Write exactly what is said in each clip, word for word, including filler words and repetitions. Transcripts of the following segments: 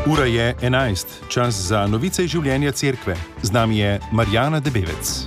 Ura je enajst, čas za novice iz življenja cerkve. Z nami je Marjana Debevec.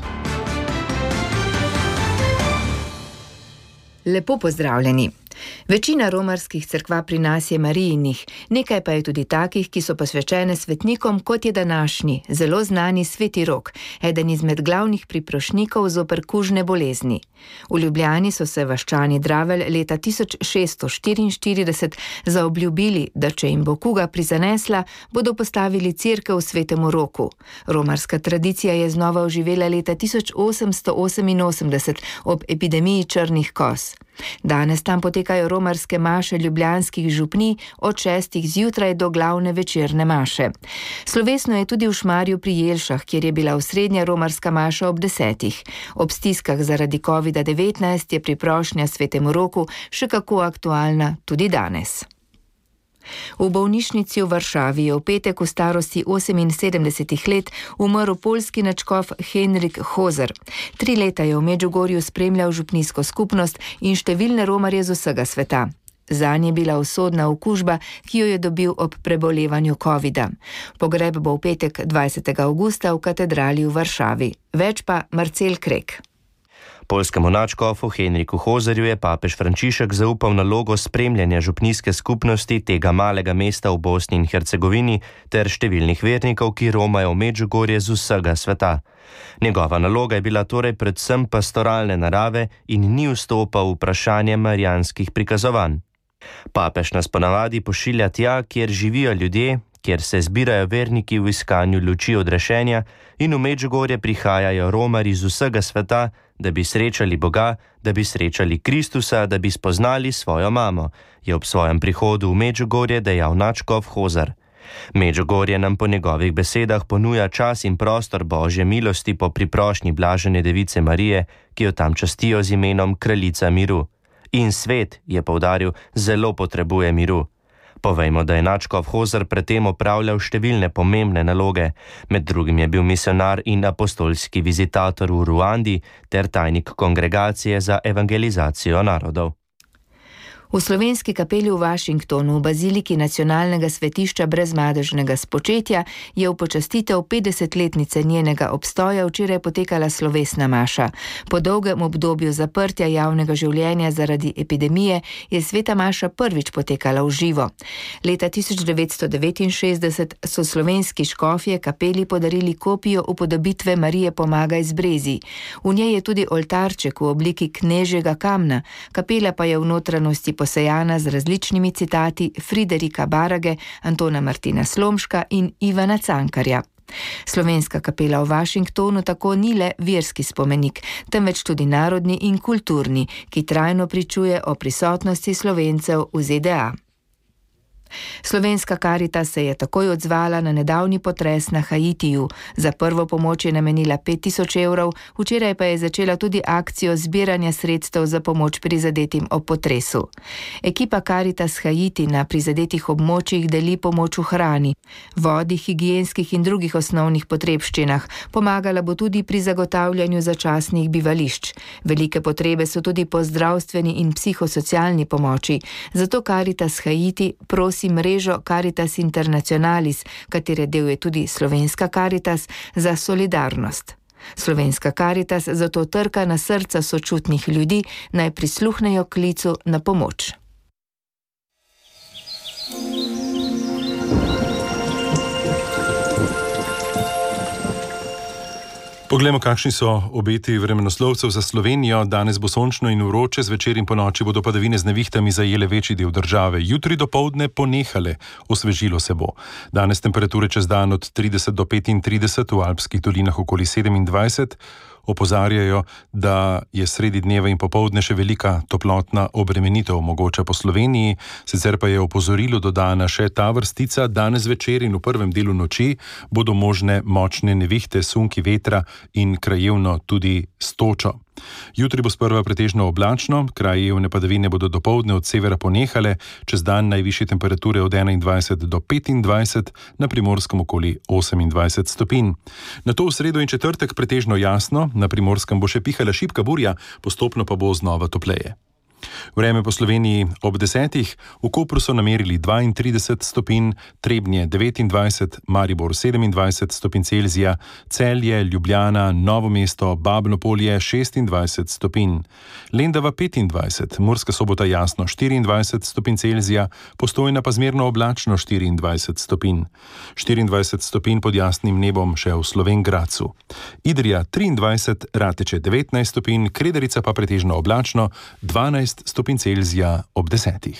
Lepo pozdravljeni. Večina romarskih cerkva pri nas je Marijinih, nekaj pa je tudi takih, ki so posvečene svetnikom, kot je današnji, zelo znani Sveti Rok, eden izmed glavnih priprošnikov zoper kužne bolezni. V Ljubljani so se vaščani Dravelj leta tisoč šeststo štiriinštirideset zaobljubili, da če jim bo kuga prizanesla, bodo postavili cerkev Svetemu Roku. Romarska tradicija je znova oživela leta tisoč osemsto oseminosemdeset ob epidemiji črnih koz. Danes tam potekajo romarske maše ljubljanskih župnij od šestih zjutraj do glavne večerne maše. Slovesno je tudi v Šmarju pri Jelšah, kjer je bila osrednja romarska maša ob desetih. Ob stiskah zaradi kovida devetnajst je priprošnja Svetemu Roku še kako aktualna tudi danes. V bolnišnici v Varšavi je v petek v starosti oseminsedemdesetih let umrl poljski nadškof Henrik Hozer. Tri leta je v Medžugorju spremljal župnijsko skupnost in številne romarje z vsega sveta. Zanj je bila usodna okužba, ki jo je dobil ob prebolevanju kovida. Pogreb bo v petek dvajsetega avgusta v katedrali v Varšavi. Več pa Marcel Krek. Poljskemu nadškofu Henriku Hozerju je papež Frančišek zaupal nalogo spremljanja župnijske skupnosti tega malega mesta v Bosni in Hercegovini ter številnih vernikov, ki romajo v Medžugorje z vsega sveta. Njegova naloga je bila torej predvsem pastoralne narave in ni vstopal v vprašanje marijanskih prikazovanj. Papež nas ponavadi pošilja tja, kjer živijo ljudje, kjer se zbirajo verniki v iskanju luči odrešenja in v Medžugorje prihajajo romari z vsega sveta, da bi srečali Boga, da bi srečali Kristusa, da bi spoznali svojo mamo, je ob svojem prihodu v Medžugorje dejal nadškof Hozer. Medžugorje nam po njegovih besedah ponuja čas in prostor Božje milosti po priprošnji blažene device Marije, ki jo tam častijo z imenom Kraljica miru. In svet, je poudaril, zelo potrebuje miru. Povejmo, da je nadškof Hozer predtem opravljal številne pomembne naloge. Med drugim je bil misionar in apostolski vizitator v Ruandi ter tajnik kongregacije za evangelizacijo narodov. V slovenski kapeli v Washingtonu v baziliki nacionalnega svetišča brezmadežnega spočetja je v počastitev petdesetletnice njenega obstoja včeraj potekala slovesna maša. Po dolgem obdobju zaprtja javnega življenja zaradi epidemije je sveta maša prvič potekala v živo. Leta tisoč devetsto devetinšestdeset so slovenski škofje kapeli podarili kopijo upodobitve Marije Pomagaj z Brezij. V njej je tudi oltarček v obliki knežjega kamna, kapela pa je v notranjosti posejana z različnimi citati Friderika Barage, Antona Martina Slomška in Ivana Cankarja. Slovenska kapela v Washingtonu tako ni le verski spomenik, temveč tudi narodni in kulturni, ki trajno pričuje o prisotnosti Slovencev v Z D A. Slovenska Karitas se je takoj odzvala na nedavni potres na Haitiju. Za prvo pomoč je namenila pet tisoč evrov, včeraj pa je začela tudi akcijo zbiranja sredstev za pomoč prizadetim ob potresu. Ekipa Karitas Haiti na prizadetih območjih deli pomoč v hrani, vodi, higienskih in drugih osnovnih potrebščinah. Pomagala bo tudi pri zagotavljanju začasnih bivališč. Velike potrebe so tudi po zdravstveni in psihosocialni pomoči. Zato Karitas Haiti prosi mrežo Caritas Internationalis, katere del je tudi Slovenska Karitas, za solidarnost. Slovenska Karitas zato trka na srca sočutnih ljudi, naj prisluhnejo klicu na pomoč. Poglejmo, kakšni so obeti vremenoslovcev za Slovenijo. Danes bo sončno in vroče, zvečer in ponoči bodo padavine z nevihtami zajele večji del države. Jutri dopoldne ponehale, osvežilo se bo. Danes temperature čez dan od trideset do petintrideset, v alpskih dolinah okoli sedemindvajset. Opozarjajo, da je sredi dneva in popoldne še velika toplotna obremenitev mogoča po Sloveniji, sicer pa je opozorilo dodana še ta vrstica. Danes večer in v prvem delu noči bodo možne močne nevihte, sunki vetra in krajevno tudi s točo. Jutri bo sprva pretežno oblačno, krajevne padavine bodo dopoldne od severa ponehale, čez dan najvišje temperature od enaindvajset do petindvajset, na Primorskem okoli osemindvajset stopinj. Nato v sredo in četrtek pretežno jasno, na Primorskem bo še pihala šibka burja, postopno pa bo znova topleje. Vreme po Sloveniji ob desetih, v Kopru so namerili dvaintrideset stopinj, Trebnje devetindvajset, Maribor sedemindvajset stopinj Celzija, Celje, Ljubljana, Novo mesto, Babno Polje šestindvajset stopinj, Lendava petindvajset, Murska Sobota jasno štiriindvajset stopinj Celzija, Postojna pa zmerno oblačno štiriindvajset stopinj, štiriindvajset stopinj pod jasnim nebom še v Slovenj Gradcu, Idrija triindvajset, Rateče devetnajst stopinj, Kredarica pa pretežno oblačno dvanajst stopinj Celzija ob desetih.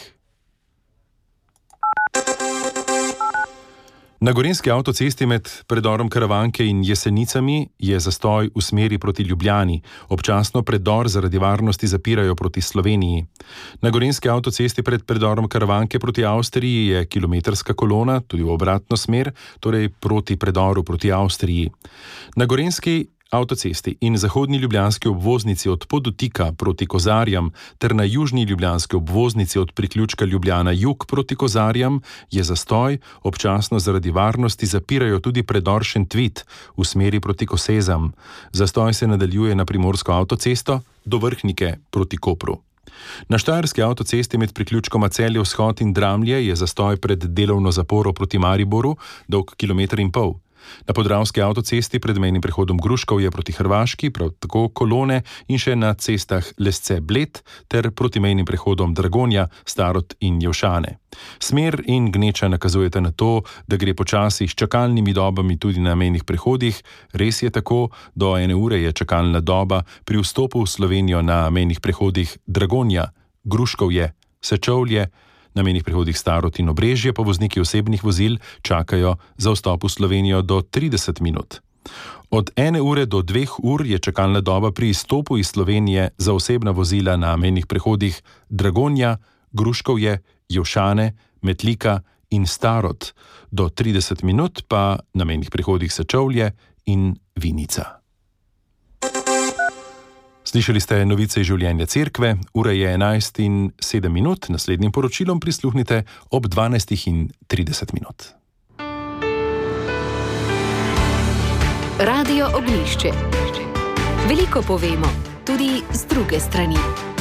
Na gorenjski avtocesti med predorom Karavanke in Jesenicami je zastoj v smeri proti Ljubljani. Občasno predor zaradi varnosti zapirajo proti Sloveniji. Na gorenjski avtocesti pred predorom Karavanke proti Avstriji je kilometrska kolona, tudi v obratno smer, torej proti predoru proti Avstriji. Na gorenjski avtocesti in zahodni ljubljanski obvoznici od Podotika proti Kozarjam ter na južni ljubljanski obvoznici od priključka Ljubljana jug proti Kozarjam je zastoj, občasno zaradi varnosti zapirajo tudi predor Šentvit v smeri proti Kosezam. Zastoj se nadaljuje na primorsko avtocesto do Vrhnike proti Kopru. Na štajerski avtocesti med priključkoma Celje vzhod in Dramlje je zastoj pred delovno zaporo proti Mariboru, dolg kilometer in pol. Na podravski avtocesti pred mejnim prehodom Gruškovje proti Hrvaški, prav tako kolone in še na cestah Lesce-Bled ter proti mejnim prehodom Dragonja, Starod in Jevšane. Smer in gneča nakazujete na to, da gre počasi s čakalnimi dobami tudi na mejnih prehodih. Res je tako, do ene ure je čakalna doba pri vstopu v Slovenijo na mejnih prehodih Dragonja, Gruškovje, Sečovlje, na mejnih prehodih Starod in Obrežje pa vozniki osebnih vozil čakajo za vstop v Slovenijo do trideset minut. Od ene ure do dveh ur je čakalna doba pri izstopu iz Slovenije za osebna vozila na mejnih prehodih Dragonja, Gruškovje, Jevšane, Metlika in Starod, do trideset minut pa na mejnih prehodih Sečovlje in Vinica. Slišali ste novice iz življenja cerkve, ura je enajst in sedem minut, naslednjim poročilom prisluhnite ob dvanajstih in trideset minut. Radio Oglišče. Veliko povemo, tudi z druge strani.